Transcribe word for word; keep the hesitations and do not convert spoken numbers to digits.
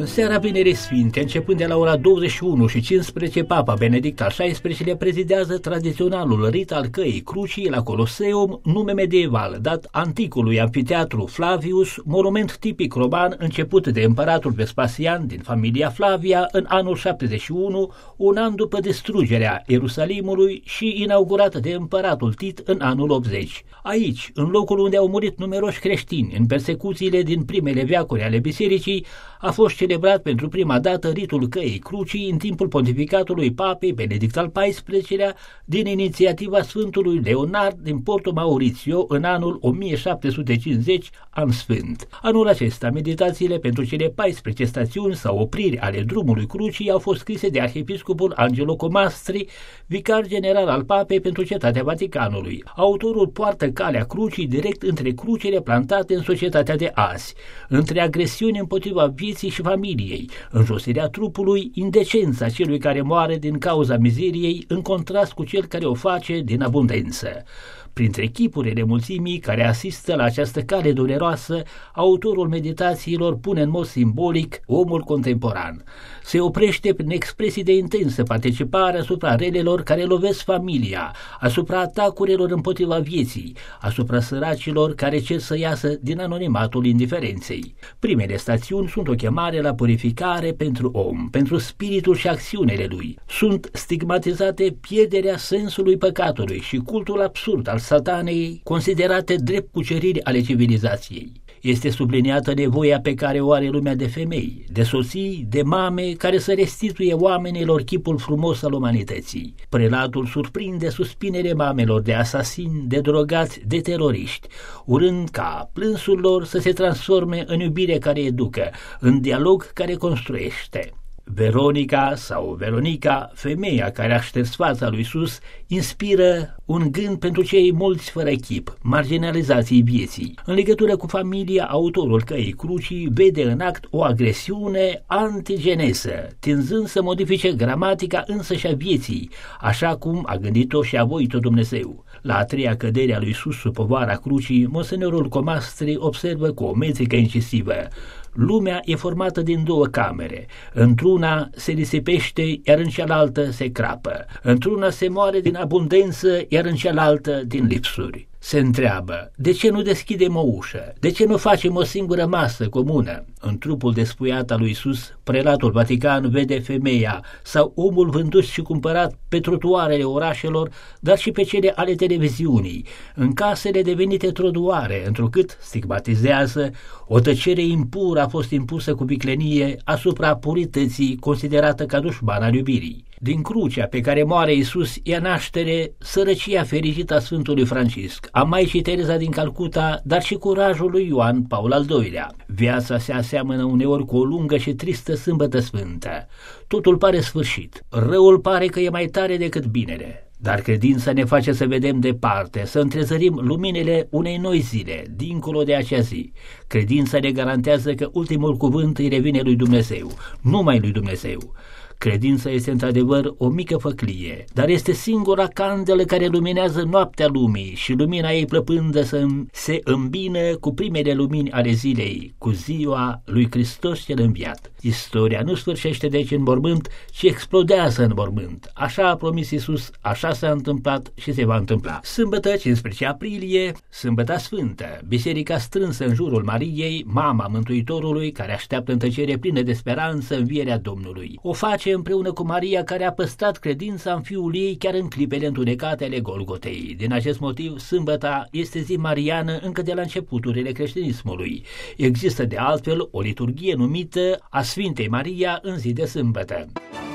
În seara Vinerii Sfinte, începând de la ora douăzeci și unu și cincisprezece, Papa Benedict al șaisprezecelea-lea prezidează tradiționalul rit al Căii Crucii la Coloseum, nume medieval dat anticului amfiteatru Flavius, monument tipic roman început de împăratul Vespasian din familia Flavia în anul șaptezeci și unu, un an după distrugerea Ierusalimului, și inaugurat de împăratul Tit în anul optzeci. Aici, în locul unde au murit numeroși creștini în persecuțiile din primele veacuri ale bisericii, a fost celebrat pentru prima dată ritul Căii Crucii în timpul pontificatului Papei Benedict al paisprezecelea-lea din inițiativa Sfântului Leonard din Porto Maurizio în anul o mie șapte sute cincizeci, an sfânt. Anul acesta, meditațiile pentru cele paisprezece stațiuni sau opriri ale drumului Crucii au fost scrise de arhiepiscopul Angelo Comastri, vicar general al Papei pentru Cetatea Vaticanului. Autorul poartă calea Crucii direct între crucile plantate în societatea de azi, între agresiuni împotriva vieții și familiei, înjosirea trupului, indecența celui care moare din cauza mizeriei, în contrast cu cel care o face din abundență. Printre chipurile mulțimii care asistă la această cale dureroasă, autorul meditațiilor pune în mod simbolic omul contemporan. Se oprește prin expresii de intensă participare asupra relelor care lovesc familia, asupra atacurilor împotriva vieții, asupra săracilor care cer să iasă din anonimatul indiferenței. Primele stațiuni sunt o chemare la purificare pentru om, pentru spiritul și acțiunile lui. Sunt stigmatizate pierderea sensului păcatului și cultul absurd al satanei, considerate drept cuceriri ale civilizației. Este subliniată nevoia pe care o are lumea de femei, de soții, de mame, care să restituie oamenilor chipul frumos al umanității. Prelatul surprinde suspinele mamelor de asasini, de drogați, de teroriști, urând ca plânsul lor să se transforme în iubire care educă, în dialog care construiește. Veronica sau Veronica, femeia care a șters fața lui Iisus, inspiră un gând pentru cei mulți fără chip, marginalizații vieții. În legătură cu familia, autorul Căii Crucii vede în act o agresiune antigenesă, tinzând să modifice gramatica însăși a vieții, așa cum a gândit-o și a voit-o Dumnezeu. La a treia cădere a lui Iisus sub povara crucii, monsenorul Comastri observă cu o metrică incisivă: lumea e formată din două camere. Într-una se risipește, iar în cealaltă se crapă. Într-una se moare din abundență, iar în cealaltă din lipsuri. Se întreabă: de ce nu deschidem o ușă? De ce nu facem o singură masă comună? În trupul despuiat al lui Iisus, prelatul Vatican vede femeia sau omul vândut și cumpărat pe trotuarele orașelor, dar și pe cele ale televiziunii, în casele devenite trotuare, întrucât stigmatizează: o tăcere impură a fost impusă cu viclenie asupra purității, considerată ca dușman al iubirii. Din crucea pe care moare Iisus ia naștere sărăcia ferigită a Sfântului Francisc, a Maicii Tereza din Calcuta, dar și curajul lui Ioan Paul al doilea. Viața se aseamănă uneori cu o lungă și tristă sâmbătă sfântă. Totul pare sfârșit, răul pare că e mai tare decât binele. Dar credința ne face să vedem departe, să întrezărim luminile unei noi zile, dincolo de acea zi. Credința ne garantează că ultimul cuvânt îi revine lui Dumnezeu, numai lui Dumnezeu. Credința este într-adevăr o mică făclie, dar este singura candelă care luminează noaptea lumii și lumina ei plăpândă să se îmbină cu primele lumini ale zilei, cu ziua lui Hristos cel înviat. Istoria nu sfârșește deci în mormânt, ci explodează în mormânt. Așa a promis Iisus, așa s-a întâmplat și se va întâmpla. Sâmbătă, cincisprezece aprilie, Sâmbăta Sfântă, biserica strânsă în jurul Mariei, mama Mântuitorului, care așteaptă în tăcere plină de speranță învierea Domnului. O face împreună cu Maria, care a păstrat credința în Fiul ei chiar în clipele întunecate ale Golgotei. Din acest motiv, sâmbăta este zi mariană încă de la începuturile creștinismului. Există de altfel o liturghie numită a Sfintei Maria în zi de sâmbătă.